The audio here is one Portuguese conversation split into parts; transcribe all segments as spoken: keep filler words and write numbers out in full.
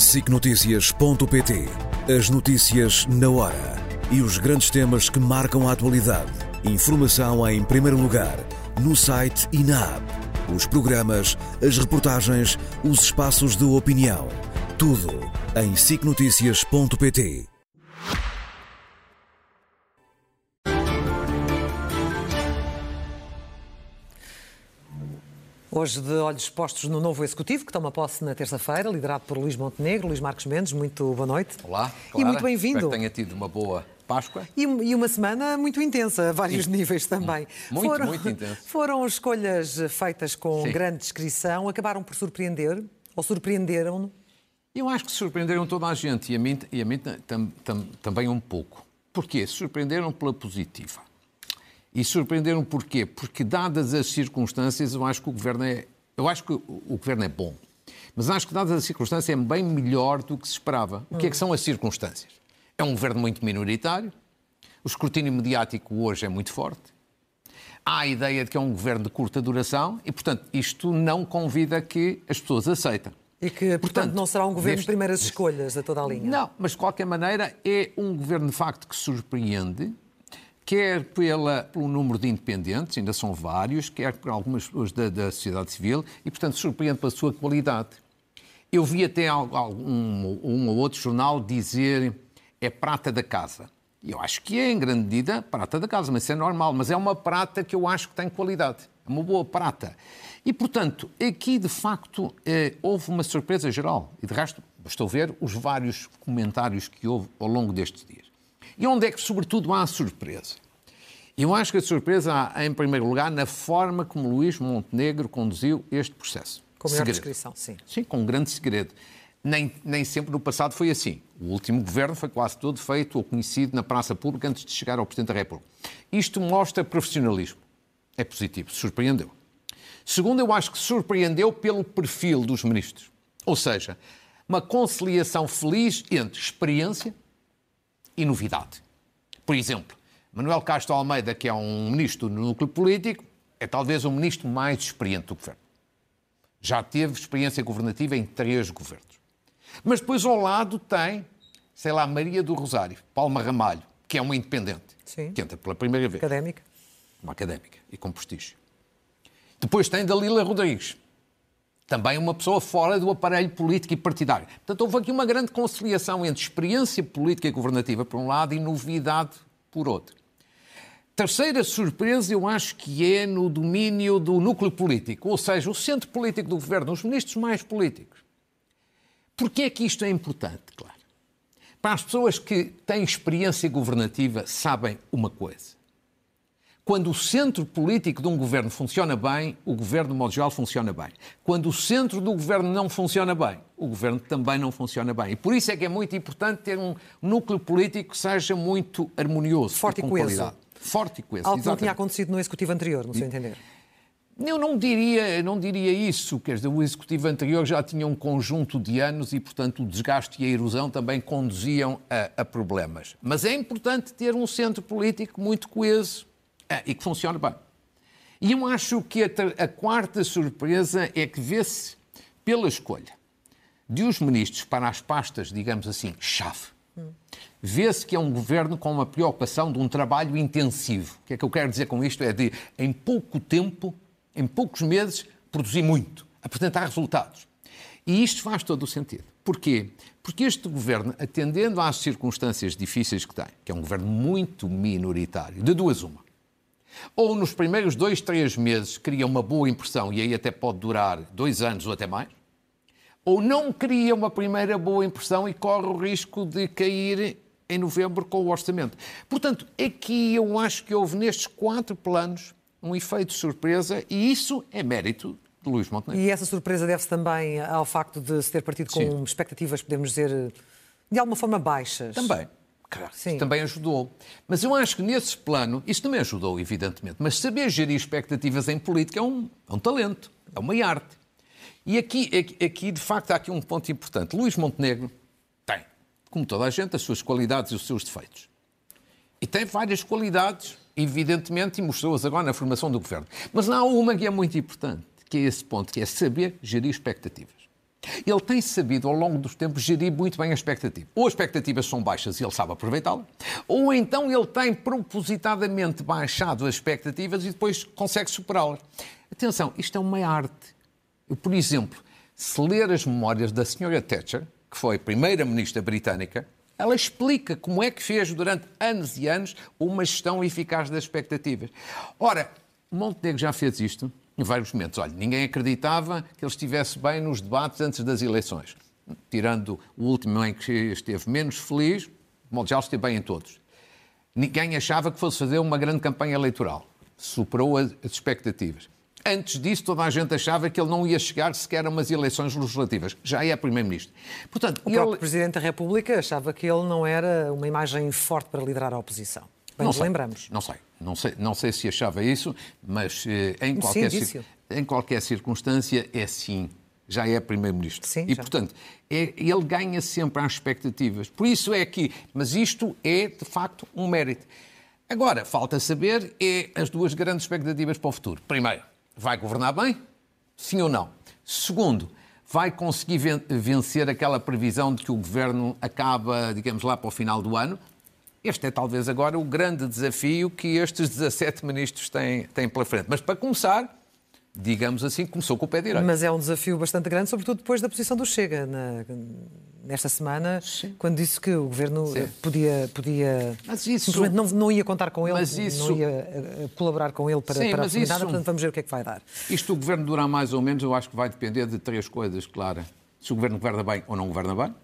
sic notícias ponto pt. As notícias na hora e os grandes temas que marcam a atualidade. Informação em primeiro lugar, no site e na app. Os programas, as reportagens, os espaços de opinião. Tudo em sic notícias ponto pt. Hoje de olhos postos no novo Executivo, que toma posse na terça-feira, liderado por Luís Montenegro. Luís Marcos Mendes, muito boa noite. Olá, Clara. E muito bem-vindo. Espero que tenha tido uma boa Páscoa. E, e uma semana muito intensa, a vários Sim. níveis também. Muito, foram, muito intensa. Foram escolhas feitas com Sim. grande discrição, acabaram por surpreender, ou surpreenderam-no? Eu acho que surpreenderam toda a gente, e a mim, e a mim tam, tam, também um pouco. Porquê? Surpreenderam pela positiva. E surpreenderam porquê? Porque, dadas as circunstâncias, eu acho que o governo é, eu acho que o, o governo é bom. Mas acho que, dadas as circunstâncias, é bem melhor do que se esperava. O que é que são as circunstâncias? É um governo muito minoritário, o escrutínio mediático hoje é muito forte, há a ideia de que é um governo de curta duração e, portanto, isto não convida que as pessoas aceitem. E que, portanto, portanto não será um governo neste... de primeiras escolhas a toda a linha? Não, mas, de qualquer maneira, é um governo, de facto, que surpreende, quer pela, pelo número de independentes, ainda são vários, quer por algumas pessoas da, da sociedade civil, e, portanto, surpreende pela sua qualidade. Eu vi até algum, um ou outro jornal dizer é prata da casa. E eu acho que é, em grande medida, prata da casa, mas isso é normal. Mas é uma prata que eu acho que tem qualidade. É uma boa prata. E, portanto, aqui, de facto, eh, houve uma surpresa geral. E, de resto, bastou ver os vários comentários que houve ao longo destes dias. E onde é que, sobretudo, há a surpresa? Eu acho que a surpresa há, em primeiro lugar, na forma como Luís Montenegro conduziu este processo. Com melhor descrição, sim. Sim, com um grande segredo. Nem, nem sempre no passado foi assim. O último governo foi quase todo feito ou conhecido na praça pública antes de chegar ao Presidente da República. Isto mostra profissionalismo. É positivo, surpreendeu. Segundo, eu acho que surpreendeu pelo perfil dos ministros. Ou seja, uma conciliação feliz entre experiência e novidade. Por exemplo, Manuel Castro Almeida, que é um ministro do núcleo político, é talvez o ministro mais experiente do governo. Já teve experiência governativa em três governos. Mas depois ao lado tem, sei lá, Maria do Rosário, Palma Ramalho, que é uma independente, Sim. que entra pela primeira vez. Académica. Uma académica e com prestígio. Depois tem Dalila Rodrigues, também uma pessoa fora do aparelho político e partidário. Portanto, houve aqui uma grande conciliação entre experiência política e governativa por um lado e novidade por outro. Terceira surpresa, eu acho que é no domínio do núcleo político, ou seja, o centro político do governo, os ministros mais políticos. Porquê é que isto é importante, claro? Para as pessoas que têm experiência governativa sabem uma coisa. Quando o centro político de um governo funciona bem, o governo, de modo geral, funciona bem. Quando o centro do governo não funciona bem, o governo também não funciona bem. E por isso é que é muito importante ter um núcleo político que seja muito harmonioso. Forte e com coeso. Qualidade. Forte e coeso. Algo que não exatamente. tinha acontecido no Executivo anterior, no seu entender. Eu não diria, não diria isso, quer dizer, o Executivo anterior já tinha um conjunto de anos e, portanto, o desgaste e a erosão também conduziam a, a problemas. Mas é importante ter um centro político muito coeso ah, e que funcione bem. E eu acho que a, a quarta surpresa é que vê-se, pela escolha de os ministros para as pastas, digamos assim, chave, hum. vê-se que é um governo com uma preocupação de um trabalho intensivo. O que é que eu quero dizer com isto? É de, em pouco tempo, em poucos meses, produzir muito, apresentar resultados. E isto faz todo o sentido. Porquê? Porque este governo, atendendo às circunstâncias difíceis que tem, que é um governo muito minoritário, de duas uma, ou nos primeiros dois, três meses cria uma boa impressão, e aí até pode durar dois anos ou até mais, ou não cria uma primeira boa impressão e corre o risco de cair em novembro com o orçamento. Portanto, aqui eu acho que houve nestes quatro planos um efeito de surpresa, e isso é mérito de Luís Montenegro. E essa surpresa deve-se também ao facto de se ter partido com Sim. expectativas, podemos dizer, de alguma forma baixas. Também. Claro, Sim. Isso também ajudou. Mas eu acho que nesse plano, isso também ajudou, evidentemente, mas saber gerir expectativas em política é um, é um talento, é uma arte. E aqui, aqui, de facto, há aqui um ponto importante. Luís Montenegro tem, como toda a gente, as suas qualidades e os seus defeitos. E tem várias qualidades, evidentemente, e mostrou-as agora na formação do governo. Mas há uma que é muito importante, que é esse ponto, que é saber gerir expectativas. Ele tem sabido, ao longo dos tempos, gerir muito bem a expectativa. Ou as expectativas são baixas e ele sabe aproveitá-las, ou então ele tem propositadamente baixado as expectativas e depois consegue superá-las. Atenção, isto é uma arte. Eu, por exemplo, se ler as memórias da senhora Thatcher, que foi a primeira-ministra britânica, ela explica como é que fez durante anos e anos uma gestão eficaz das expectativas. Ora, Montenegro já fez isto em vários momentos. Olha, ninguém acreditava que ele estivesse bem nos debates antes das eleições. Tirando o último em que esteve menos feliz, de modo geral esteve bem em todos. Ninguém achava que fosse fazer uma grande campanha eleitoral. Superou as expectativas. Antes disso, toda a gente achava que ele não ia chegar sequer a umas eleições legislativas. Já é primeiro-ministro. Portanto, o ele... próprio Presidente da República achava que ele não era uma imagem forte para liderar a oposição. Bem, nos lembramos. Não sei. Não sei, não sei se achava isso, mas eh, em, qualquer, sim, em qualquer circunstância é sim. Já é primeiro-ministro. Sim, e, já. portanto, é, ele ganha sempre às expectativas. Por isso é que... Mas isto é, de facto, um mérito. Agora, falta saber é as duas grandes expectativas para o futuro. Primeiro, vai governar bem? Sim ou não? Segundo, vai conseguir vencer aquela previsão de que o governo acaba, digamos, lá para o final do ano? Este é talvez agora o grande desafio que estes dezassete ministros têm, têm pela frente. Mas para começar, digamos assim, começou com o pé direito. Mas é um desafio bastante grande, sobretudo depois da posição do Chega, na, nesta semana, Sim. quando disse que o governo Sim. podia, podia mas isso... simplesmente não, não ia contar com ele, mas isso... não ia colaborar com ele para, Sim, para a isso... nada, portanto vamos ver o que é que vai dar. Isto o governo durar mais ou menos, eu acho que vai depender de três coisas, Clara. Se o governo governa bem ou não governa bem,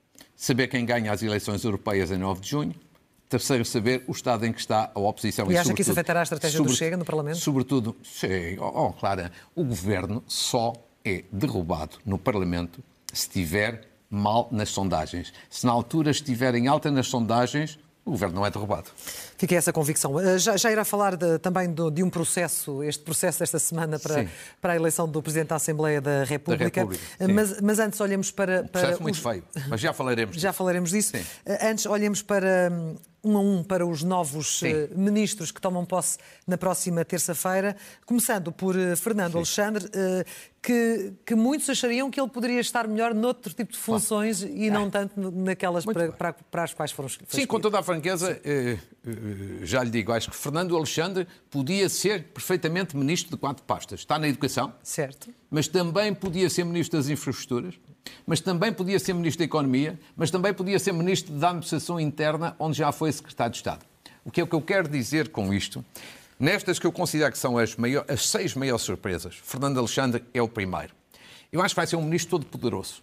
saber quem ganha as eleições europeias em nove de junho, terceiro, saber o estado em que está a oposição. E acha que isso afetará a estratégia sobre, do Chega no Parlamento? Sobretudo, sim, oh, oh, Clara, o governo só é derrubado no Parlamento se estiver mal nas sondagens. Se na altura estiver em alta nas sondagens, o governo não é derrubado. Fica essa convicção. Já, já irá falar de, também de, de um processo, este processo desta semana para, para a eleição do Presidente da Assembleia da República. Da República mas, mas antes olhemos para... para processo muito os... feio, mas já falaremos disso. Já falaremos disso. Sim. Antes olhemos para... um a um para os novos Sim. ministros que tomam posse na próxima terça-feira, começando por Fernando Sim. Alexandre, que, que muitos achariam que ele poderia estar melhor noutro tipo de funções claro. e não é. tanto naquelas para, para, para as quais foram escolhidas. Sim, com toda a franqueza, eh, já lhe digo, acho que Fernando Alexandre podia ser perfeitamente ministro de quatro pastas. Está na educação, certo. mas também podia ser ministro das infraestruturas, mas também podia ser ministro da Economia, mas também podia ser ministro da Administração Interna, onde já foi secretário de Estado. O que é o que eu quero dizer com isto? Nestas que eu considero que são as, maior, as seis maiores surpresas, Fernando Alexandre é o primeiro. Eu acho que vai ser um ministro todo poderoso.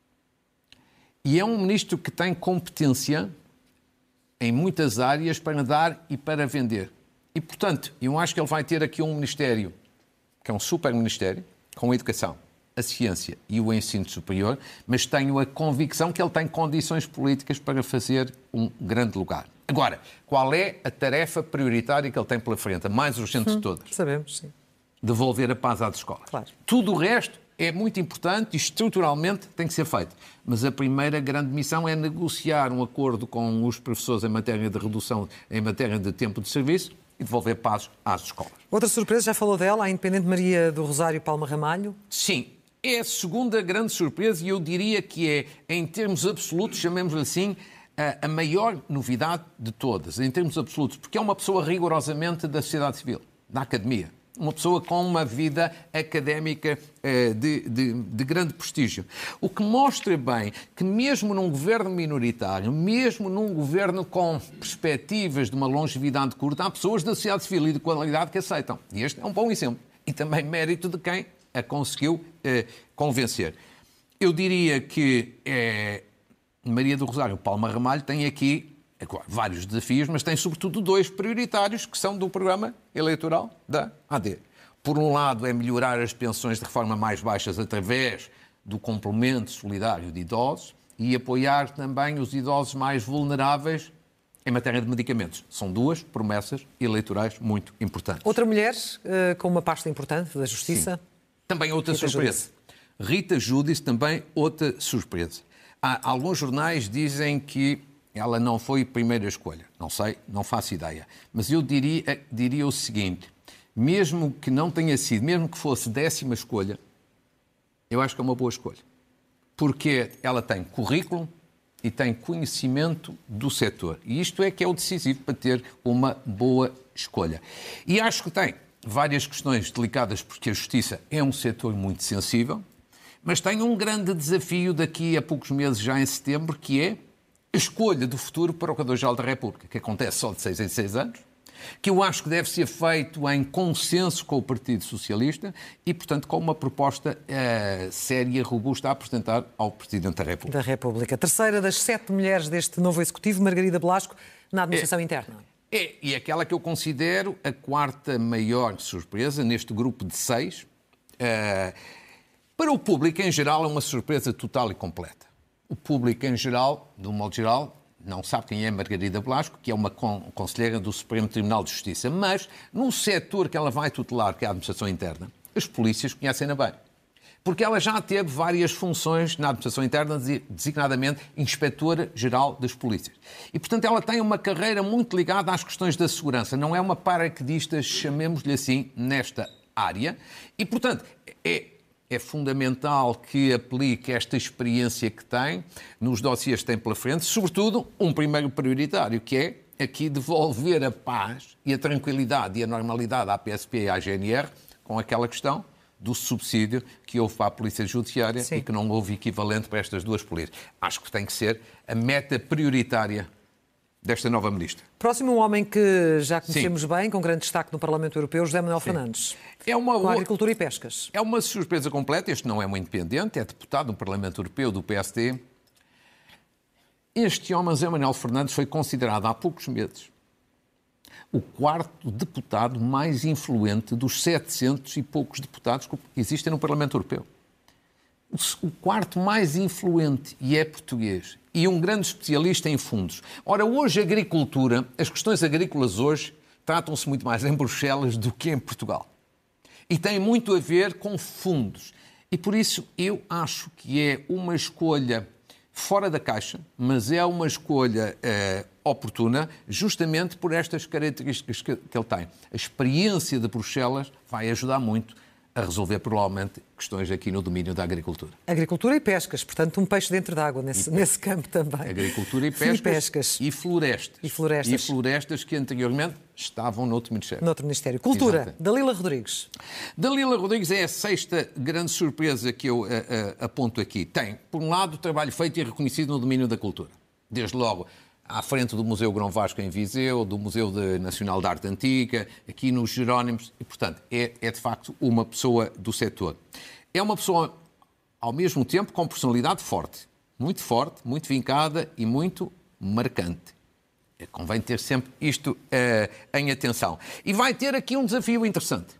E é um ministro que tem competência em muitas áreas para dar e para vender. E, portanto, eu acho que ele vai ter aqui um ministério, que é um super ministério, com a educação, a ciência e o ensino superior, mas tenho a convicção que ele tem condições políticas para fazer um grande lugar. Agora, qual é a tarefa prioritária que ele tem pela frente, a mais urgente hum, de todas? Sabemos, sim. Devolver a paz às escolas. Claro. Tudo o resto é muito importante e estruturalmente tem que ser feito. Mas a primeira grande missão é negociar um acordo com os professores em matéria de redução, em matéria de tempo de serviço e devolver paz às escolas. Outra surpresa, já falou dela, a Independente Maria do Rosário Palma Ramalho? Sim. É a segunda grande surpresa e eu diria que é, em termos absolutos, chamemos-lhe assim, a maior novidade de todas, em termos absolutos, porque é uma pessoa rigorosamente da sociedade civil, da academia. Uma pessoa com uma vida académica de, de, de grande prestígio. O que mostra bem que mesmo num governo minoritário, mesmo num governo com perspectivas de uma longevidade curta, há pessoas da sociedade civil e de qualidade que aceitam. E este é um bom exemplo. E também mérito de quem a conseguiu eh, convencer. Eu diria que eh, Maria do Rosário Palma Ramalho tem aqui agora, vários desafios, mas tem sobretudo dois prioritários que são do programa eleitoral da A D. Por um lado é melhorar as pensões de reforma mais baixas através do complemento solidário de idosos e apoiar também os idosos mais vulneráveis em matéria de medicamentos. São duas promessas eleitorais muito importantes. Outra mulher uh, com uma pasta importante da Justiça? Sim. Também outra Rita surpresa. Judice. Rita Judice, também outra surpresa. Há, alguns jornais dizem que ela não foi primeira escolha. Não sei, não faço ideia. Mas eu diria, diria o seguinte, mesmo que não tenha sido, mesmo que fosse décima escolha, eu acho que é uma boa escolha. porque ela tem currículo e tem conhecimento do setor. E isto é que é o decisivo para ter uma boa escolha. E acho que tem várias questões delicadas, porque a justiça é um setor muito sensível, mas tem um grande desafio daqui a poucos meses, já em setembro, que é a escolha do futuro Procurador-Geral da República, que acontece só de seis em seis anos, que eu acho que deve ser feito em consenso com o Partido Socialista e, portanto, com uma proposta uh, séria, robusta a apresentar ao Presidente da República. Da República. A terceira das sete mulheres deste novo Executivo, Margarida Blasco, na Administração é, Interna. É, e aquela que eu considero a quarta maior surpresa neste grupo de seis. Uh, para o público, em geral, é uma surpresa total e completa. O público, em geral, de um modo geral, não sabe quem é Margarida Blasco, que é uma conselheira do Supremo Tribunal de Justiça, mas num setor que ela vai tutelar, que é a Administração Interna, as polícias conhecem-na bem. Porque ela já teve várias funções na Administração Interna, designadamente Inspetora-Geral das Polícias. E, portanto, ela tem uma carreira muito ligada às questões da segurança. Não é uma paraquedista, chamemos-lhe assim, nesta área. E, portanto, é... É fundamental que aplique esta experiência que tem nos dossiês que tem pela frente, sobretudo um primeiro prioritário, que é aqui devolver a paz e a tranquilidade e a normalidade à P S P e à G N R com aquela questão do subsídio que houve para a Polícia Judiciária. Sim. E que não houve equivalente para estas duas polícias. Acho que tem que ser a meta prioritária desta nova ministra. Próximo, um homem que já conhecemos Sim. bem, com grande destaque no Parlamento Europeu, José Manuel Sim. Fernandes. É uma, com a agricultura e pescas. É uma surpresa completa. Este não é um independente, é deputado no Parlamento Europeu do P S D. Este homem, José Manuel Fernandes, foi considerado há poucos meses o quarto deputado mais influente dos setecentos e poucos deputados que existem no Parlamento Europeu. O quarto mais influente, e é português, e um grande especialista em fundos. Ora, hoje a agricultura, as questões agrícolas hoje, tratam-se muito mais em Bruxelas do que em Portugal. E tem muito a ver com fundos. E por isso eu acho que é uma escolha fora da caixa, mas é uma escolha eh, oportuna, justamente por estas características que, que ele tem. A experiência de Bruxelas vai ajudar muito a resolver, provavelmente, questões aqui no domínio da agricultura. Agricultura e pescas, portanto, um peixe dentro d'água nesse, nesse campo também. Agricultura e pescas, e pescas. E florestas. E florestas. E florestas que anteriormente estavam noutro Ministério. Noutro Ministério. Cultura, Exatamente. Dalila Rodrigues. Dalila Rodrigues é a sexta grande surpresa que eu uh, uh, aponto aqui. Tem, por um lado, o trabalho feito e reconhecido no domínio da cultura. Desde logo, à frente do Museu Grão Vasco em Viseu, do Museu de Nacional de Arte Antiga, aqui nos Jerónimos, e, portanto, é, é de facto uma pessoa do setor. É uma pessoa, ao mesmo tempo, com personalidade forte. Muito forte, muito vincada e muito marcante. Convém ter sempre isto uh, em atenção. E vai ter aqui um desafio interessante.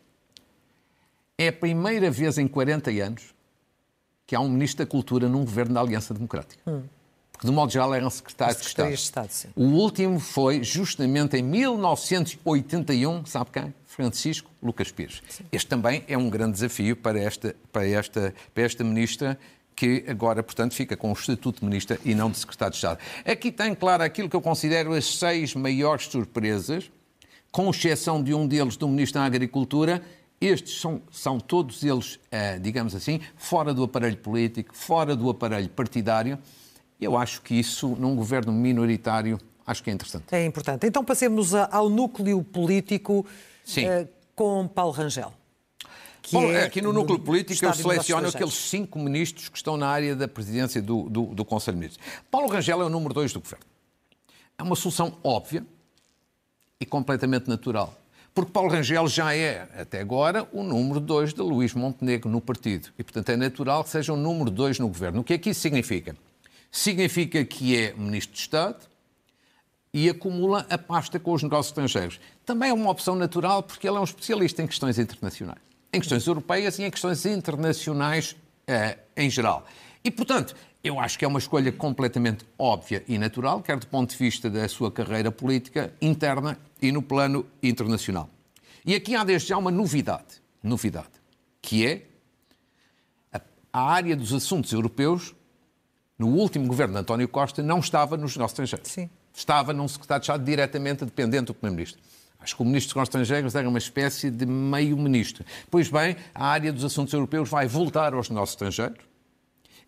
É a primeira vez em quarenta anos que há um Ministro da Cultura num governo da Aliança Democrática. Hum. Porque, de modo geral, era um secretário de Estado. De Estado sim. O último foi, justamente, em mil novecentos e oitenta e um, sabe quem? Francisco Lucas Pires. Sim. Este também é um grande desafio para esta, para esta, para esta ministra, que agora, portanto, fica com o estatuto de ministra e não de secretário de Estado. Aqui tem, claro, aquilo que eu considero as seis maiores surpresas, com exceção de um deles, do Ministro da Agricultura. Estes são, são todos eles, digamos assim, fora do aparelho político, fora do aparelho partidário. Eu acho que isso, num governo minoritário, acho que é interessante. É importante. Então passemos ao núcleo político uh, com Paulo Rangel. Que Bom, é aqui no núcleo político eu seleciono aqueles cinco ministros que estão na área da presidência do, do, do Conselho de Ministros. Paulo Rangel é o número dois do governo. É uma solução óbvia e completamente natural. Porque Paulo Rangel já é, até agora, o número dois de Luís Montenegro no partido. E, portanto, é natural que seja o número dois no governo. O que é que isso significa? Significa que é Ministro de Estado e acumula a pasta com os negócios estrangeiros. Também é uma opção natural porque ele é um especialista em questões internacionais, em questões europeias e em questões internacionais eh, em geral. E, portanto, eu acho que é uma escolha completamente óbvia e natural, quer do ponto de vista da sua carreira política interna e no plano internacional. E aqui há desde já uma novidade, novidade, que é a, a área dos assuntos europeus. No último governo de António Costa, não estava nos negócios estrangeiros. Sim. Estava num secretário de Estado diretamente dependente do Primeiro-Ministro. Acho que o Ministro dos Negócios Estrangeiros era uma espécie de meio-ministro. Pois bem, a área dos assuntos europeus vai voltar aos negócios estrangeiros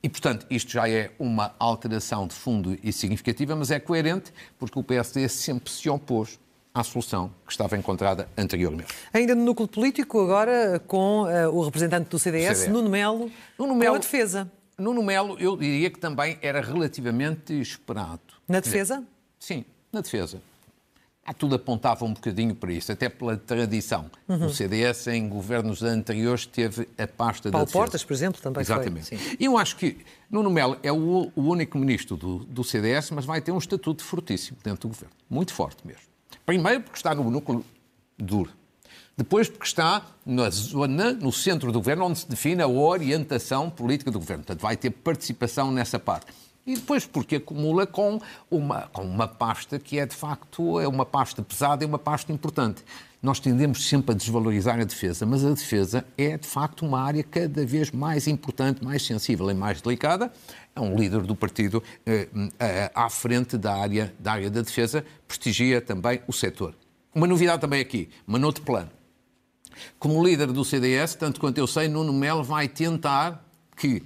E, portanto, isto já é uma alteração de fundo e significativa, mas é coerente porque o P S D sempre se opôs à solução que estava encontrada anteriormente. Ainda no núcleo político, agora com uh, o representante do C D S, C D S. Nuno Melo, Nuno Melo, com a defesa. Nuno Melo, eu diria que também era relativamente esperado. Na defesa? Sim, na defesa. Ah, tudo apontava um bocadinho para isso, até pela tradição. Uhum. O C D S, em governos anteriores, teve a pasta Paulo da defesa. Portas, por exemplo, também Exatamente. foi. Exatamente. Eu acho que Nuno Melo é o, o único ministro do, do C D S, mas vai ter um estatuto fortíssimo dentro do governo. Muito forte mesmo. Primeiro porque está no núcleo duro. Depois porque está na zona, no centro do governo, onde se define a orientação política do governo. Portanto, vai ter participação nessa parte. E depois porque acumula com uma, com uma pasta que é, de facto, é uma pasta pesada e uma pasta importante. Nós tendemos sempre a desvalorizar a defesa, mas a defesa é, de facto, uma área cada vez mais importante, mais sensível e mais delicada. É um líder do partido eh, eh, à frente da área, da área da defesa, prestigia também o setor. Uma novidade também aqui, uma note plano. Como líder do C D S, tanto quanto eu sei, Nuno Melo vai tentar que,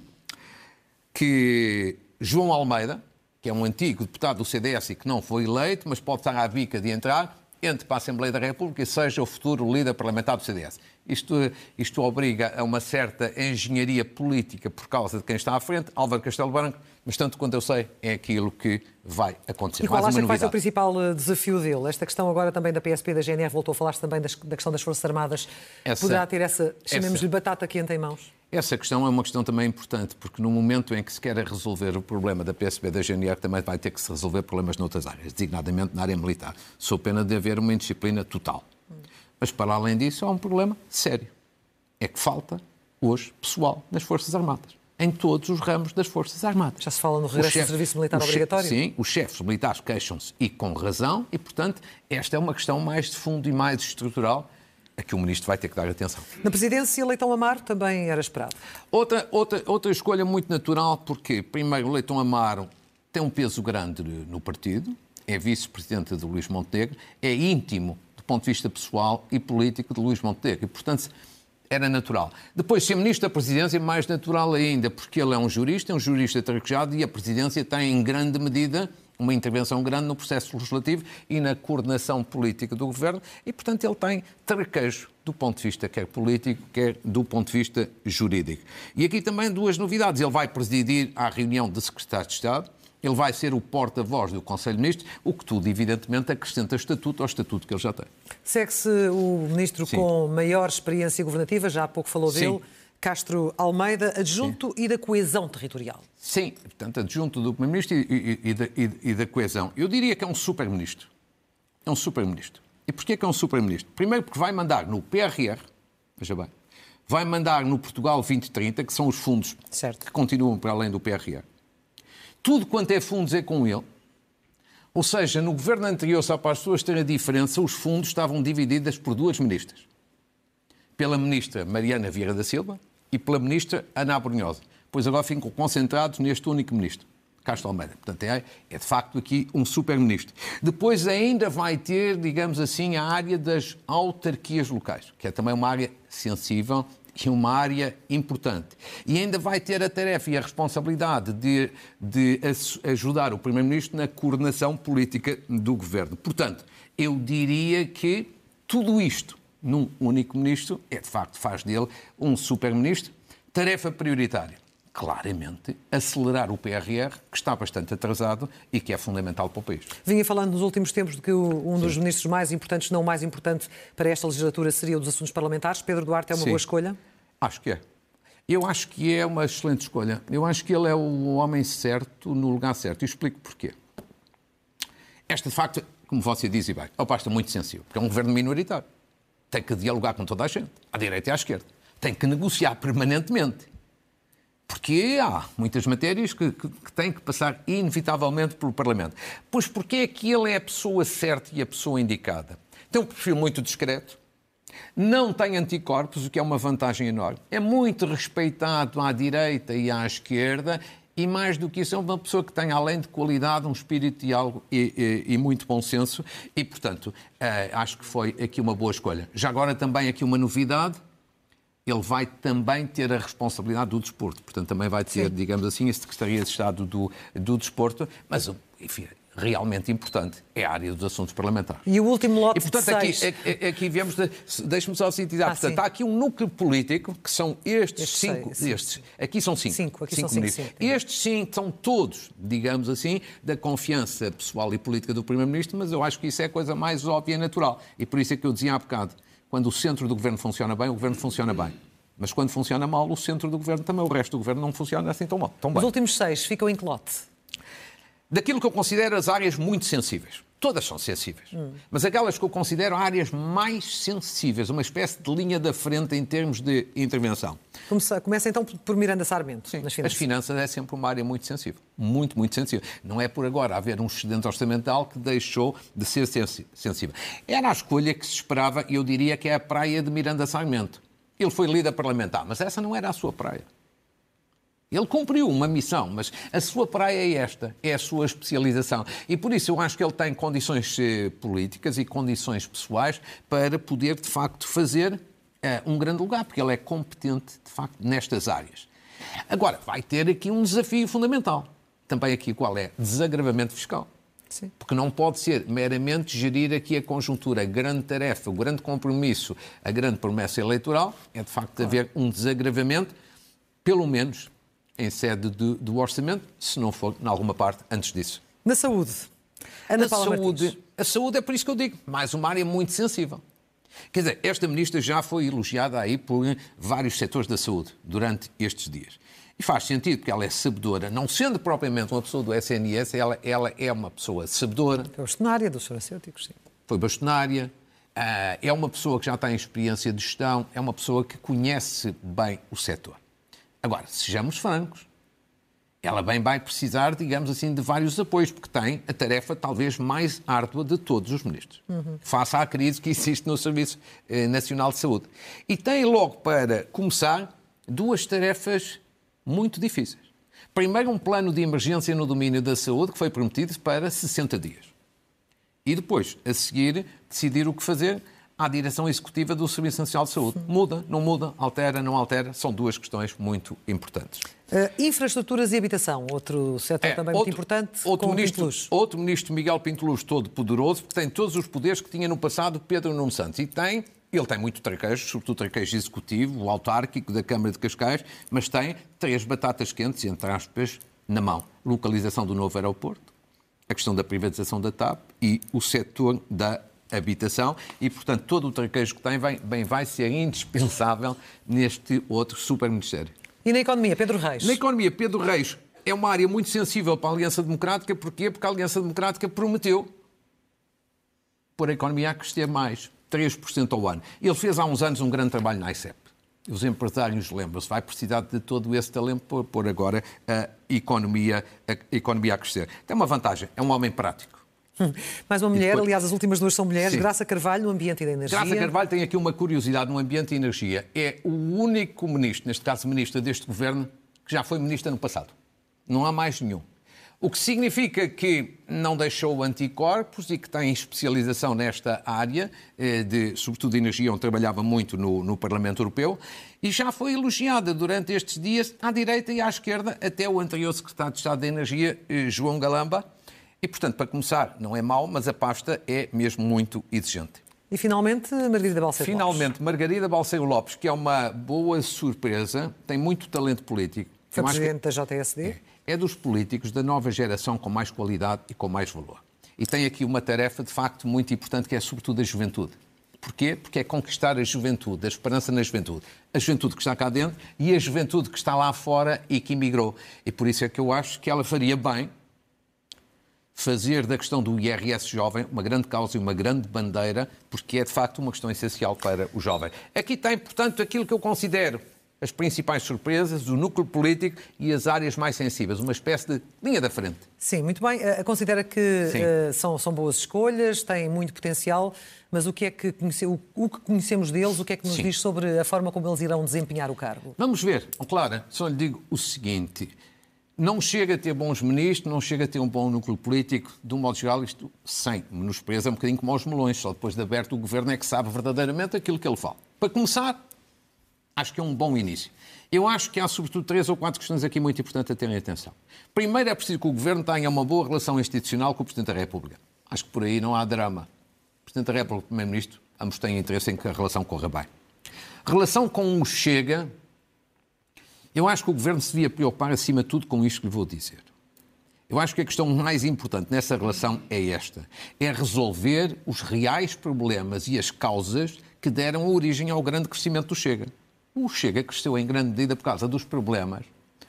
que João Almeida, que é um antigo deputado do C D S e que não foi eleito, mas pode estar à bica de entrar, entre para a Assembleia da República e seja o futuro líder parlamentar do C D S. Isto, isto obriga a uma certa engenharia política por causa de quem está à frente, Álvaro Castelo Branco, mas tanto quanto eu sei, é aquilo que vai acontecer. E qual Mais acha uma que vai ser o novidade. principal desafio dele? Esta questão agora também da P S P e da G N R, voltou a falar-se também das, da questão das Forças Armadas, essa, poderá ter essa, chamemos-lhe batata quente em mãos? Essa questão é uma questão também importante, porque no momento em que se quer resolver o problema da P S P e da G N R, também vai ter que se resolver problemas noutras áreas, designadamente na área militar, sob pena de haver uma indisciplina total. Mas, para além disso, há um problema sério. É que falta, hoje, pessoal nas Forças Armadas, em todos os ramos das Forças Armadas. Já se fala no regresso chef, do serviço militar obrigatório? Sim, os chefes militares queixam-se, e com razão, e, portanto, esta é uma questão mais de fundo e mais estrutural a que o Ministro vai ter que dar atenção. Na presidência, Leitão Amaro também era esperado. Outra, outra, outra escolha muito natural, porque, primeiro, Leitão Amaro tem um peso grande no partido, é vice-presidente de Luís Montenegro, é íntimo do ponto de vista pessoal e político de Luís Montenegro, e, portanto, era natural. Depois, ser Ministro da Presidência é mais natural ainda, porque ele é um jurista, é um jurista traquejado, e a Presidência tem, em grande medida, uma intervenção grande no processo legislativo e na coordenação política do Governo e, portanto, ele tem traquejo do ponto de vista quer político, quer do ponto de vista jurídico. E aqui também duas novidades. Ele vai presidir à reunião de secretários de Estado, ele vai ser o porta-voz do Conselho de Ministros, o que tudo, evidentemente, acrescenta estatuto ao estatuto que ele já tem. Segue-se o ministro Sim. com maior experiência governativa, já há pouco falou Sim. dele, Castro Almeida, adjunto Sim. e da coesão territorial. Sim, portanto, adjunto do Primeiro-Ministro e, e, e, da, e, e da coesão. Eu diria que é um super-ministro. É um super-ministro. E porquê que é um super-ministro? Primeiro porque vai mandar no P R R, veja bem, vai mandar no Portugal vinte trinta, que são os fundos certo. que continuam para além do P R R. Tudo quanto é fundos é com ele. Ou seja, no governo anterior, só para as pessoas terem a diferença, os fundos estavam divididos por duas ministras. Pela ministra Mariana Vieira da Silva e pela ministra Ana Abrunhosa. Pois agora ficam concentrados neste único ministro, Castro Almeida. Portanto, é, é de facto aqui um super-ministro. Depois ainda vai ter, digamos assim, a área das autarquias locais, que é também uma área sensível e uma área importante. E ainda vai ter a tarefa e a responsabilidade de, de ajudar o Primeiro-Ministro na coordenação política do Governo. Portanto, eu diria que tudo isto num único ministro, é de facto, faz dele um super-ministro. Tarefa prioritária, claramente, acelerar o P R R, que está bastante atrasado e que é fundamental para o país. Vinha falando nos últimos tempos de que um dos Sim. ministros mais importantes, não o mais importante para esta legislatura, seria o dos assuntos parlamentares. Pedro Duarte é uma Sim. boa escolha? Acho que é. Eu acho que é uma excelente escolha. Eu acho que ele é o homem certo no lugar certo. E explico porquê. Esta, de facto, como você diz, e bem, é uma pasta muito sensível, porque é um governo minoritário. Tem que dialogar com toda a gente, à direita e à esquerda. Tem que negociar permanentemente. Porque há muitas matérias que, que, que têm que passar inevitavelmente pelo Parlamento. Pois porque é que ele é a pessoa certa e a pessoa indicada? Tem um perfil muito discreto, não tem anticorpos, o que é uma vantagem enorme. É muito respeitado à direita e à esquerda e, mais do que isso, é uma pessoa que tem, além de qualidade, um espírito de diálogo e, e, e muito bom senso e, portanto, uh, acho que foi aqui uma boa escolha. Já agora também aqui uma novidade. ele vai também ter a responsabilidade do desporto. Portanto, também vai ter, Sim. digamos assim, a Secretaria de Estado do, do Desporto, mas, enfim, realmente importante é a área dos assuntos parlamentares. E o último lote e, portanto, de seis... aqui, aqui, aqui viemos... De, deixe-me só sintetizar. Ah, portanto, sim. há aqui um núcleo político, que são estes, estes cinco... Seis, estes, aqui são cinco. Cinco, aqui cinco são cinco, cinco. Estes cinco são todos, digamos assim, da confiança pessoal e política do Primeiro-Ministro, mas eu acho que isso é a coisa mais óbvia e natural. E por isso é que eu dizia há bocado, quando o centro do Governo funciona bem, o Governo funciona bem. Mas quando funciona mal, o centro do Governo também, o resto do Governo não funciona assim tão mal. Tão bem. Os últimos seis ficam em que lote? Daquilo que eu considero as áreas muito sensíveis. Todas são sensíveis. Hum. Mas aquelas que eu considero áreas mais sensíveis, uma espécie de linha da frente em termos de intervenção. Começa, começa então por Miranda Sarmento, Sim, nas finanças. As finanças é sempre uma área muito sensível. Muito, muito sensível. Não é por agora haver um excedente orçamental que deixou de ser sensível. Era a escolha que se esperava, e eu diria que é a praia de Miranda Sarmento. Ele foi líder parlamentar, mas essa não era a sua praia. Ele cumpriu uma missão, mas a sua praia é esta, é a sua especialização. E por isso eu acho que ele tem condições eh, políticas e condições pessoais para poder, de facto, fazer eh, um grande lugar, porque ele é competente, de facto, nestas áreas. Agora, vai ter aqui um desafio fundamental. Também aqui qual é? Desagravamento fiscal. Sim. Porque não pode ser meramente gerir aqui a conjuntura, a grande tarefa, o grande compromisso, a grande promessa eleitoral, é de facto claro. haver um desagravamento, pelo menos em sede do, do orçamento, se não for em alguma parte antes disso. Na saúde, Ana Na Paula saúde, Martins. A saúde é por isso que eu digo, mais uma área muito sensível. Quer dizer, esta ministra já foi elogiada aí por vários setores da saúde durante estes dias. E faz sentido, porque ela é sabedora, não sendo propriamente uma pessoa do S N S, ela, ela é uma pessoa sabedora. É bastonária dos farmacêuticos, sim. Foi bastonária, é uma pessoa que já tem experiência de gestão, é uma pessoa que conhece bem o setor. Agora, sejamos francos, ela bem vai precisar, digamos assim, de vários apoios, porque tem a tarefa talvez mais árdua de todos os ministros, uhum. face à crise que existe no Serviço Nacional de Saúde. E tem logo para começar duas tarefas muito difíceis. Primeiro, um plano de emergência no domínio da saúde que foi prometido para sessenta dias. E depois, a seguir, decidir o que fazer à direção executiva do Serviço Nacional de Saúde. Muda, não muda, altera, não altera, são duas questões muito importantes. Uh, infraestruturas e habitação, outro setor é, também outro, muito importante, outro com ministro, Pinto Luz. Outro ministro, Miguel Pinto Luz, todo poderoso, porque tem todos os poderes que tinha no passado Pedro Nuno Santos. E tem, ele tem muito traquejo, sobretudo traquejo executivo, o autárquico da Câmara de Cascais, mas tem três batatas quentes, entre aspas, na mão. Localização do novo aeroporto, a questão da privatização da T A P e o setor da habitação e, portanto, todo o traquejo que tem bem, bem vai ser indispensável neste outro super-ministério. E na economia, Pedro Reis? Na economia, Pedro Reis é uma área muito sensível para a Aliança Democrática. Porquê? Porque a Aliança Democrática prometeu pôr a economia a crescer mais, três por cento ao ano. Ele fez há uns anos um grande trabalho na I C E P. Os empresários lembram-se, vai precisar de todo esse talento para pôr agora a economia, a economia a crescer. Tem uma vantagem, é um homem prático. Hum. Mais uma mulher, depois... aliás, as últimas duas são mulheres, Sim. Graça Carvalho, no ambiente e da energia. Graça Carvalho tem aqui uma curiosidade no ambiente e energia. É o único ministro, neste caso ministra deste governo, que já foi ministra no passado. Não há mais nenhum. O que significa que não deixou anticorpos e que tem especialização nesta área, de, sobretudo de energia, onde trabalhava muito no, no Parlamento Europeu, e já foi elogiada durante estes dias, à direita e à esquerda, até o anterior secretário de Estado da Energia, João Galamba. E, portanto, para começar, não é mau, mas a pasta é mesmo muito exigente. E, finalmente, Margarida Balseiro Finalmente, Lopes. Finalmente, Margarida Balseiro Lopes, que é uma boa surpresa, tem muito talento político. Foi presidente da J S D. É, é dos políticos da nova geração com mais qualidade e com mais valor. E tem aqui uma tarefa, de facto, muito importante, que é, sobretudo, a juventude. Porquê? Porque é conquistar a juventude, a esperança na juventude. A juventude que está cá dentro e a juventude que está lá fora e que emigrou. E por isso é que eu acho que ela faria bem fazer da questão do I R S jovem uma grande causa e uma grande bandeira, porque é, de facto, uma questão essencial para o jovem. Aqui tem, portanto, aquilo que eu considero as principais surpresas, o núcleo político e as áreas mais sensíveis, uma espécie de linha da frente. Sim, muito bem. Uh, considera que uh, são, são boas escolhas, têm muito potencial, mas o que é que, conhece, o, o que conhecemos deles, o que é que nos Sim. diz sobre a forma como eles irão desempenhar o cargo? Vamos ver. Clara, só lhe digo o seguinte... Não chega a ter bons ministros, não chega a ter um bom núcleo político, de um modo geral, isto sem menospreza, é um bocadinho como aos melões, só depois de aberto o governo é que sabe verdadeiramente aquilo que ele fala. Para começar, Acho que é um bom início. Eu acho que há, sobretudo, três ou quatro questões aqui muito importantes a terem atenção. Primeiro, é preciso que o Governo tenha uma boa relação institucional com o Presidente da República. Acho que por aí não há drama. O Presidente da República e o Primeiro-Ministro, ambos têm interesse em que a relação corra bem. Relação com o Chega, eu acho que o Governo se devia preocupar, acima de tudo, com isto que lhe vou dizer. Eu acho que a questão mais importante nessa relação é esta. É resolver os reais problemas e as causas que deram origem ao grande crescimento do Chega. O Chega cresceu em grande medida por causa dos problemas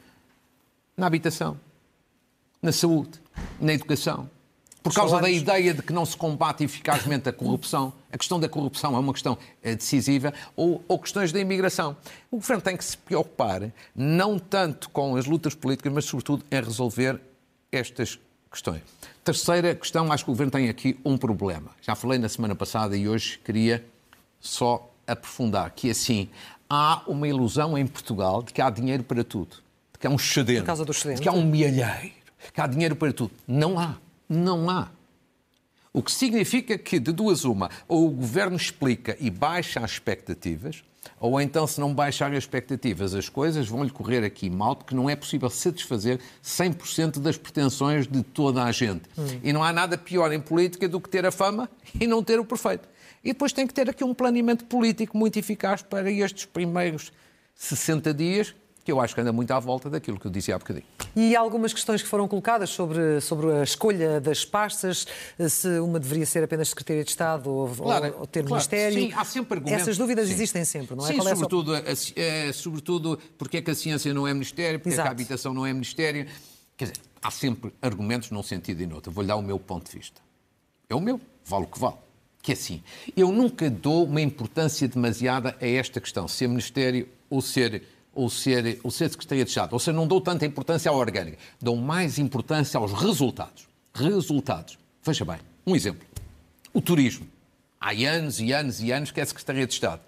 na habitação, na saúde, na educação. Por causa da ideia de que não se combate eficazmente a corrupção. A questão da corrupção é uma questão decisiva. Ou, ou questões da imigração. O Governo tem que se preocupar não tanto com as lutas políticas, mas sobretudo em resolver estas questões. Terceira questão, acho que o Governo tem aqui um problema. Já falei na semana passada e hoje queria só aprofundar, que assim, há uma ilusão em Portugal de que há dinheiro para tudo, de que há um excedente, de que há um milheiro, que há dinheiro para tudo. Não há. Não há. O que significa que, de duas uma, ou o Governo explica e baixa as expectativas, ou então, se não baixar as expectativas, as coisas vão-lhe correr aqui mal, porque não é possível satisfazer cem por cento das pretensões de toda a gente. Hum. E não há nada pior em política do que ter a fama e não ter o perfeito. E depois tem que ter aqui um planeamento político muito eficaz para estes primeiros sessenta dias, que eu acho que anda muito à volta daquilo que eu dizia há bocadinho. E algumas questões que foram colocadas sobre, sobre a escolha das pastas, se uma deveria ser apenas Secretaria de Estado ou, claro, ou ter claro, Ministério. Sim, há sempre argumentos. Essas dúvidas sim. existem sempre, não é? Sim, Qual é sobretudo, a sua... é, sobretudo porque é que a ciência não é Ministério, porque é que a habitação não é Ministério. Quer dizer, há sempre argumentos num sentido e no outro. Vou-lhe dar o meu ponto de vista. É o meu, vale o que vale. Que é assim, eu nunca dou uma importância demasiada a esta questão, ser Ministério ou ser, ou ser, ou ser Secretaria de Estado. Ou seja, não dou tanta importância à orgânica, dou mais importância aos resultados. Resultados. Veja bem, um exemplo. O turismo. Há anos e anos e anos que é Secretaria de Estado.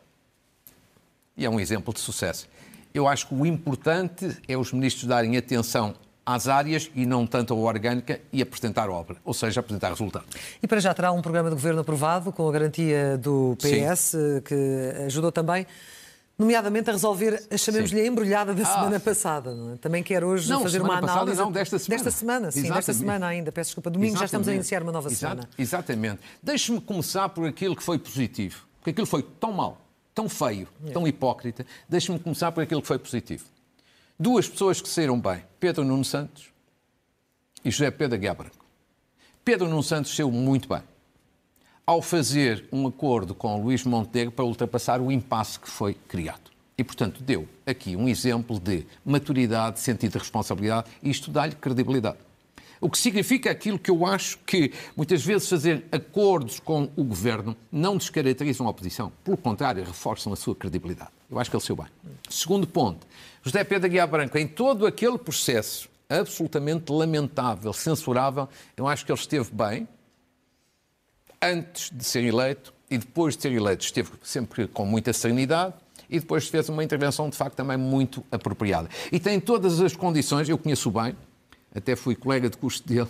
E é um exemplo de sucesso. Eu acho que o importante é os ministros darem atenção às áreas e não tanto à orgânica e apresentar obra, ou seja, apresentar resultados. E para já terá um programa de governo aprovado com a garantia do P S, Sim. que ajudou também, nomeadamente, a resolver a, chamemos-lhe, a embrulhada da ah. semana passada. Não é? Também quer hoje não, fazer uma análise... Passada, não, desta semana. Desta semana, sim, Exatamente. desta semana ainda. Peço desculpa, domingo Exatamente. já estamos a iniciar uma nova Exato. semana. Exatamente. Deixe-me começar por aquilo que foi positivo, porque aquilo foi tão mau, tão feio, é. tão hipócrita. Deixe-me começar por aquilo que foi positivo. Duas pessoas que saíram bem, Pedro Nuno Santos e José Pedro Aguiar Branco. Pedro Nuno Santos saiu muito bem ao fazer um acordo com Luís Montenegro para ultrapassar o impasse que foi criado. E, portanto, deu aqui um exemplo de maturidade, sentido de responsabilidade e isto dá-lhe credibilidade. O que significa aquilo que eu acho que, muitas vezes, fazer acordos com o Governo não descaracterizam a oposição. Pelo contrário, reforçam a sua credibilidade. Eu acho que ele saiu bem. Segundo ponto, José Pedro Aguiar Branco, em todo aquele processo absolutamente lamentável, censurável, eu acho que ele esteve bem antes de ser eleito e depois de ser eleito esteve sempre com muita serenidade e depois fez uma intervenção, de facto, também muito apropriada. E tem todas as condições, eu conheço bem, até fui colega de curso dele,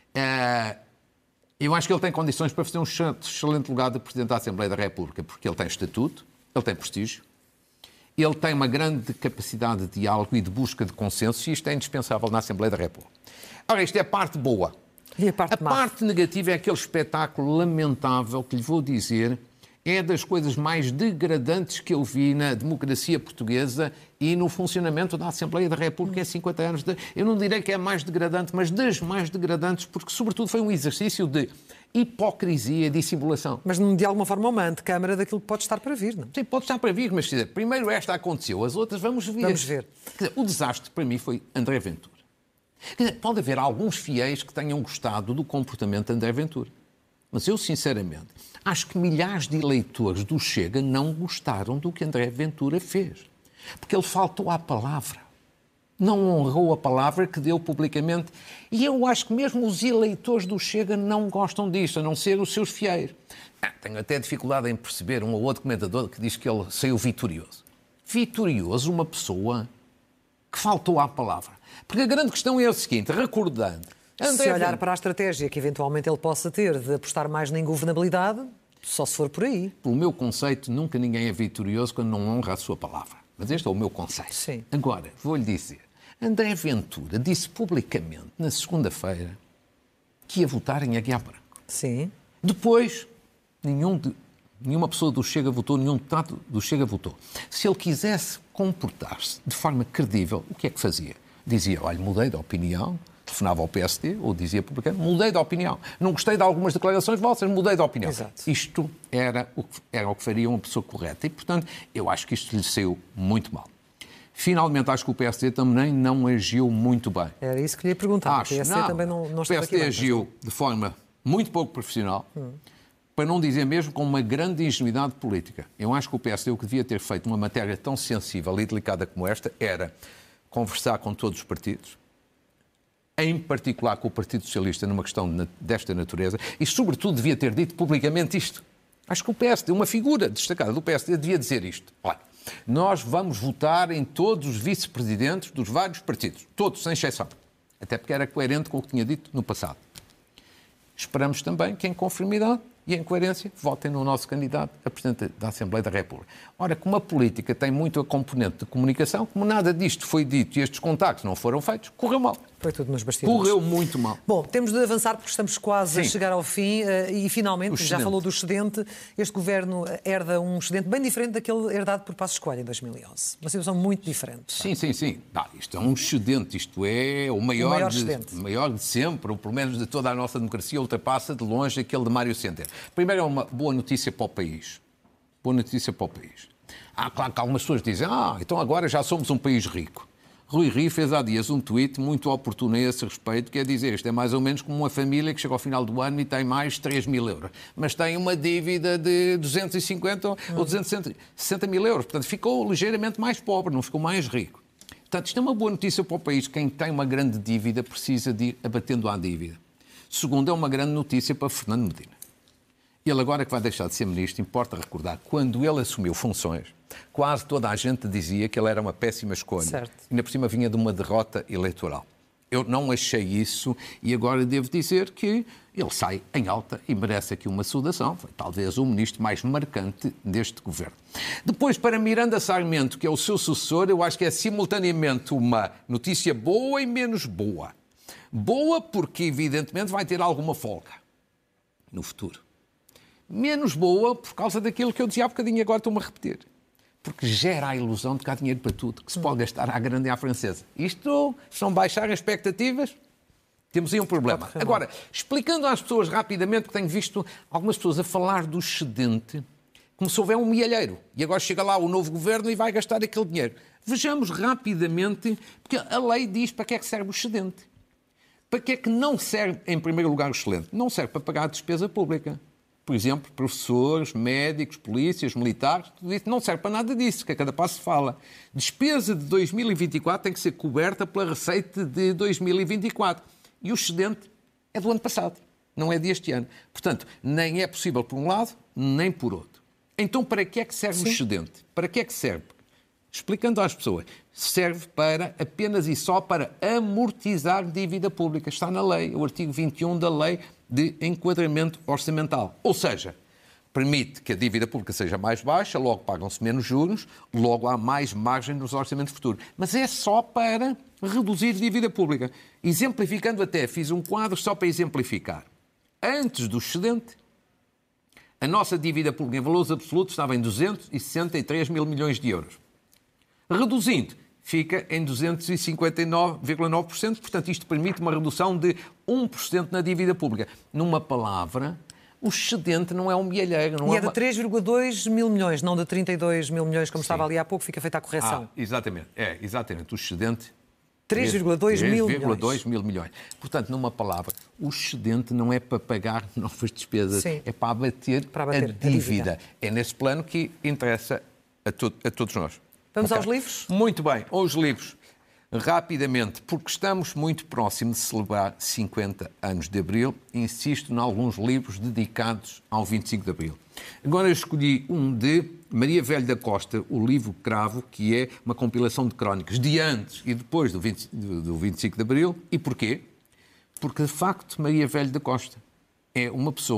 eu acho que ele tem condições para fazer um excelente lugar de Presidente da Assembleia da República, porque ele tem estatuto, ele tem prestígio, ele tem uma grande capacidade de diálogo e de busca de consenso e isto é indispensável na Assembleia da República. Ora, isto é a parte boa. E a parte, a parte negativa é aquele espetáculo lamentável que lhe vou dizer é das coisas mais degradantes que eu vi na democracia portuguesa e no funcionamento da Assembleia da República em cinquenta anos. De... Eu não direi que é mais degradante, mas das mais degradantes, porque sobretudo foi um exercício de hipocrisia, dissimulação. Mas de alguma forma uma antecâmara daquilo que pode estar para vir, não? Sim, pode estar para vir, mas dizer, primeiro esta aconteceu, as outras vamos ver. Vamos ver. Quer dizer, o desastre para mim foi André Ventura. Quer dizer, pode haver alguns fiéis que tenham gostado do comportamento de André Ventura. Mas eu, sinceramente, acho que milhares de eleitores do Chega não gostaram do que André Ventura fez. Porque ele faltou à palavra. Não honrou a palavra que deu publicamente. E eu acho que mesmo os eleitores do Chega não gostam disso, a não ser os seus fiéis. Ah, tenho até dificuldade em perceber um ou outro comentador que diz que ele saiu vitorioso. Vitorioso uma pessoa que faltou à palavra. Porque a grande questão é o seguinte, recordando... André se olhar Ventura, para a estratégia que eventualmente ele possa ter de apostar mais na ingovernabilidade, só se for por aí. Pelo meu conceito, nunca ninguém é vitorioso quando não honra a sua palavra. Mas este é o meu conselho. Sim. Agora, vou-lhe dizer, André Ventura disse publicamente, na segunda-feira, que ia votar em Aguiar Branco. Sim. Depois, nenhum de, nenhuma pessoa do Chega votou, nenhum deputado do Chega votou. Se ele quisesse comportar-se de forma credível, o que é que fazia? Dizia, olha, mudei de opinião, telefonava ao P S D, ou dizia publicamente, mudei de opinião. Não gostei de algumas declarações vossas, mudei de opinião. Exato. Isto era o, que, era o que faria uma pessoa correta. E, portanto, eu acho que isto lhe saiu muito mal. Finalmente, acho que o P S D também não agiu muito bem. Era isso que lhe ia perguntar. Acho, o P S D não. também não, não O P S D aqui agiu bem, de forma muito pouco profissional, hum. para não dizer mesmo com uma grande ingenuidade política. Eu acho que o P S D, o que devia ter feito numa matéria tão sensível e delicada como esta, era conversar com todos os partidos, em particular com o Partido Socialista, numa questão desta natureza, e, sobretudo, devia ter dito publicamente isto. Acho que o P S D, uma figura destacada do P S D, devia dizer isto. Olha, nós vamos votar em todos os vice-presidentes dos vários partidos, todos, sem exceção. Até porque era coerente com o que tinha dito no passado. Esperamos também que, em conformidade e em coerência, votem no nosso candidato a Presidente da Assembleia da República. Ora, como a política tem muito a componente de comunicação, como nada disto foi dito e estes contactos não foram feitos, correu mal. Foi tudo nos bastidores. Correu muito mal. Bom, temos de avançar porque estamos quase Sim. a chegar ao fim e, finalmente, já falou do excedente, este governo herda um excedente bem diferente daquele herdado por Passos Coelho em dois mil e onze. Uma situação muito diferente. Sim, sim, sim. Não, isto é um excedente, isto é o maior, o maior, de, excedente. maior de sempre, ou pelo menos de toda a nossa democracia, ultrapassa de longe aquele de Mário Centeno. Primeiro é uma boa notícia para o país. Boa notícia para o país. Ah, claro que algumas pessoas dizem, ah, então agora já somos um país rico. Rui Rio fez há dias um tweet muito oportuno a esse respeito, que é dizer, isto é mais ou menos como uma família que chega ao final do ano e tem mais três mil euros, mas tem uma dívida de duzentos e cinquenta hum. ou duzentos e sessenta mil euros. Portanto, ficou ligeiramente mais pobre, não ficou mais rico. Portanto, isto é uma boa notícia para o país. Quem tem uma grande dívida precisa de ir abatendo à dívida. Segundo, é uma grande notícia para Fernando Medina. Ele agora que vai deixar de ser ministro, importa recordar, quando ele assumiu funções, quase toda a gente dizia que ele era uma péssima escolha. Certo. E ainda por cima vinha de uma derrota eleitoral. Eu não achei isso e agora devo dizer que ele sai em alta e merece aqui uma saudação. Foi talvez o ministro mais marcante deste governo. Depois, para Miranda Sarmento, que é o seu sucessor, eu acho que é simultaneamente uma notícia boa e menos boa. Boa porque, evidentemente, vai ter alguma folga no futuro. Menos boa por causa daquilo que eu dizia há bocadinho e agora estou-me a repetir. Porque gera a ilusão de que há dinheiro para tudo, que se pode gastar à grande e à francesa. Isto são baixar as expectativas, temos aí um problema. Agora, explicando às pessoas rapidamente, que tenho visto algumas pessoas a falar do excedente, como se houver um mielheiro. E agora chega lá o novo governo e vai gastar aquele dinheiro. Vejamos rapidamente, porque a lei diz para que é que serve o excedente. Para que é que não serve, em primeiro lugar, o excedente? Não serve para pagar a despesa pública. Por exemplo, professores, médicos, polícias, militares, tudo isso não serve para nada disso, que a cada passo se fala. Despesa de dois mil e vinte e quatro tem que ser coberta pela receita de dois mil e vinte e quatro. E o excedente é do ano passado, não é deste ano. Portanto, nem é possível por um lado, nem por outro. Então, para que é que serve Sim. o excedente? Para que é que serve? Explicando às pessoas, serve para apenas e só para amortizar dívida pública. Está na lei, o artigo vinte e um da lei de enquadramento orçamental. Ou seja, permite que a dívida pública seja mais baixa, logo pagam-se menos juros, logo há mais margem nos orçamentos futuros. Mas é só para reduzir dívida pública. Exemplificando até, fiz um quadro só para exemplificar. Antes do excedente, a nossa dívida pública em valores absolutos estava em duzentos e sessenta e três mil milhões de euros. Reduzindo, fica em duzentos e cinquenta e nove vírgula nove por cento, portanto isto permite uma redução de um por cento na dívida pública. Numa palavra, o excedente não é um milheiro. Não e é, é de três vírgula dois mil milhões, não de trinta e dois mil milhões, como Sim. estava ali há pouco, fica feita a correção. Ah, exatamente, é, exatamente, o excedente... três vírgula dois mil milhões. três vírgula dois mil milhões. Portanto, numa palavra, o excedente não é para pagar novas despesas, Sim. é para abater, para abater a, dívida. a dívida. É nesse plano que interessa a, to a todos nós. Vamos okay. aos livros? Muito bem, aos livros. Rapidamente, porque estamos muito próximos de celebrar cinquenta anos de Abril, insisto em alguns livros dedicados ao vinte e cinco de Abril. Agora eu escolhi um de Maria Velho da Costa, o livro Cravo, que é uma compilação de crónicas de antes e depois do, vinte, do vinte e cinco de Abril. E porquê? Porque, de facto, Maria Velho da Costa é uma pessoa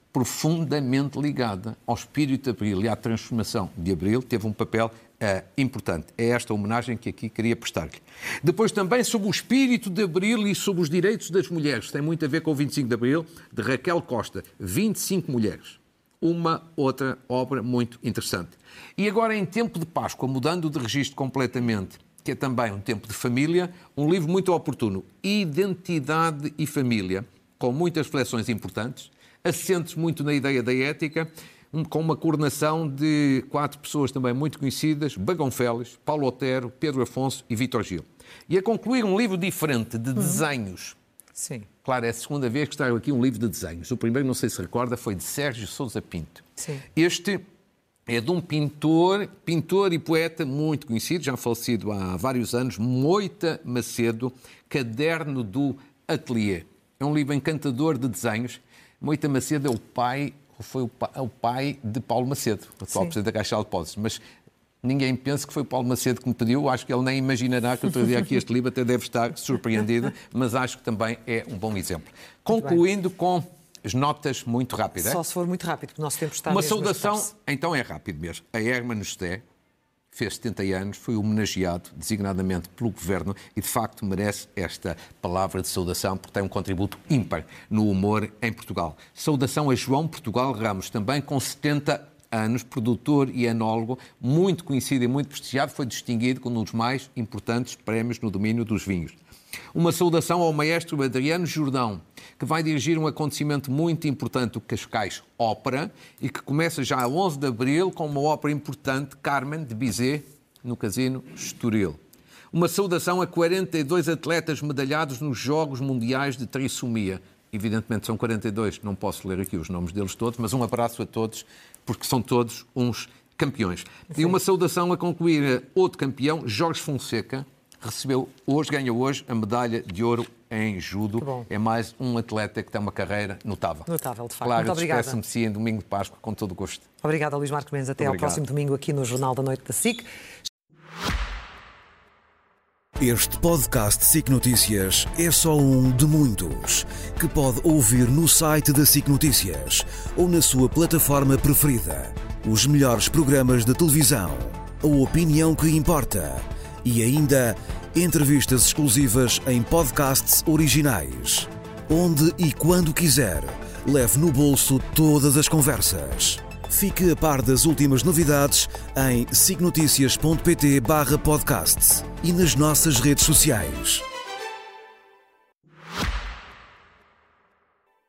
profundamente ligada ao espírito de Abril e à transformação de Abril, teve um papel uh, importante. É esta homenagem que aqui queria prestar-lhe. Depois também sobre o espírito de Abril e sobre os direitos das mulheres. Tem muito a ver com o vinte e cinco de Abril, de Raquel Costa. vinte e cinco mulheres. Uma outra obra muito interessante. E agora, em tempo de Páscoa, mudando de registro completamente, que é também um tempo de família, um livro muito oportuno, Identidade e Família, com muitas reflexões importantes, assentes muito na ideia da ética, com uma coordenação de quatro pessoas também muito conhecidas, Bagão Félix, Paulo Otero, Pedro Afonso e Vítor Gil. E a concluir um livro diferente, de desenhos. Sim. Claro, é a segunda vez que está aqui um livro de desenhos. O primeiro, não sei se recorda, foi de Sérgio Sousa Pinto. Sim. Este é de um pintor, pintor e poeta muito conhecido, já falecido há vários anos, Moita Macedo, Caderno do Atelier. É um livro encantador de desenhos. Moita Macedo é o pai, foi o pai, é o pai de Paulo Macedo, o atual presidente da Caixa de Depósitos. Mas ninguém pensa que foi Paulo Macedo que me pediu. Acho que ele nem imaginará que eu estou a dizer aqui este livro, até deve estar surpreendido, mas acho que também é um bom exemplo. Concluindo com as notas muito rápidas. Só se for muito rápido, porque o nosso tempo está Uma mesmo a saudação, esgotar-se. então é rápido mesmo. A Hermano José fez setenta anos, foi homenageado designadamente pelo Governo e, de facto, merece esta palavra de saudação porque tem um contributo ímpar no humor em Portugal. Saudação a João Portugal Ramos, também com setenta anos, produtor e enólogo, muito conhecido e muito prestigiado, foi distinguido com um dos mais importantes prémios no domínio dos vinhos. Uma saudação ao maestro Adriano Jordão, que vai dirigir um acontecimento muito importante, o Cascais Ópera, e que começa já a onze de abril com uma ópera importante, Carmen, de Bizet, no Casino Estoril. Uma saudação a quarenta e dois atletas medalhados nos Jogos Mundiais de Trissomia. Evidentemente são quarenta e dois, não posso ler aqui os nomes deles todos, mas um abraço a todos, porque são todos uns campeões. Sim. E uma saudação a concluir outro campeão, Jorge Fonseca, recebeu hoje, ganha hoje a medalha de ouro em judo. É mais um atleta que tem uma carreira notável. Notável, de facto. Claro, muito obrigada. despeço-me de si em domingo de Páscoa, com todo o gosto. Obrigada, Luís Marcos Mendes. Até Obrigado. ao próximo domingo aqui no Jornal da Noite da S I C. Este podcast S I C Notícias é só um de muitos que pode ouvir no site da S I C Notícias ou na sua plataforma preferida. Os melhores programas de televisão, a opinião que importa e ainda entrevistas exclusivas em podcasts originais. Onde e quando quiser, leve no bolso todas as conversas. Fique a par das últimas novidades em sicnoticias ponto pt barra podcasts e nas nossas redes sociais.